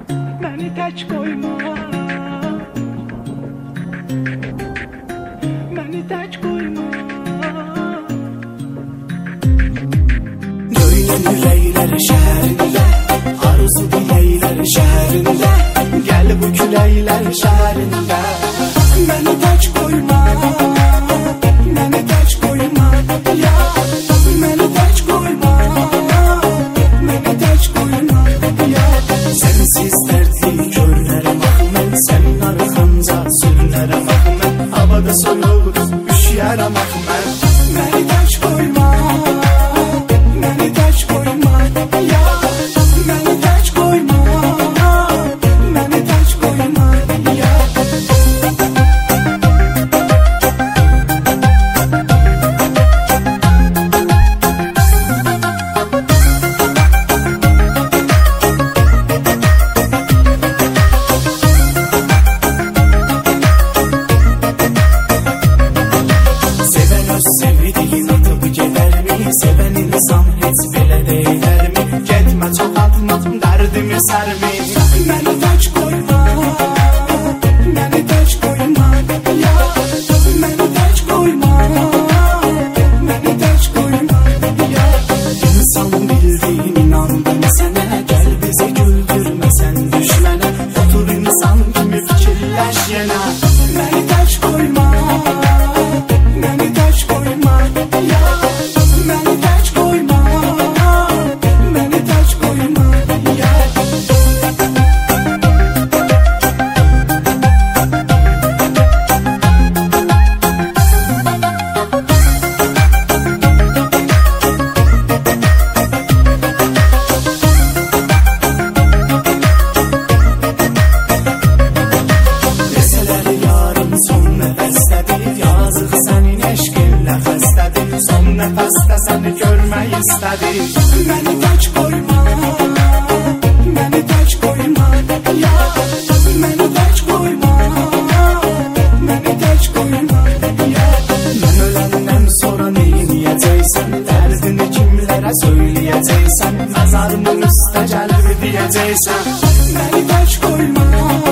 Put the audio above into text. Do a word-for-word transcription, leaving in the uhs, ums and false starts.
Beni tək koyma, beni tək koyma. Döyünən ürəklər şəhərində, arzu diləklər şəhərində, gəl bu küləklər şəhərində. Məni tək koyma, məni tək koyma, ya məni tək koyma, məni tək koyma, ya. Sensiz dərdli körlərəm axı mən, sənin arxanca sürünərəm axı mən, havada soyuq üşüyərəm axı mən. Məni tək koyma, məni tək koyma, ya məni tək koyma, məni tək koyma, ya. Sevdiğin atıp gedərmi? Sevən insan heç belə deyərmi? Getmə çox atma, dərdimi sərmi. Məni tək koyma, məni tək koyma, ya məni tək koyma, məni tək koyma, ya. İnsan bildiğin inandım sənə, gəl bizi güldürmə sən düşmənə. Otur insan kimi fikirləş yenə. Məni tək koyma, məni tək koyma, ya məni tək koyma, məni tək koyma, ya. Desələr yarım son nəfəsdədir, yazıq sənin eşqinlə xəstədir. Son nəfəsdə səni görmək istədir. Məni tək koyma, məni tək koyma, ya məni tək koyma, məni tək koyma, ya. Mən öləndən sonra neyniyəcəksən? Dərdini kimlərə söyləyəcəksən? Məzarımın üstə gəlib deyəcəksən. Məni tək koyma,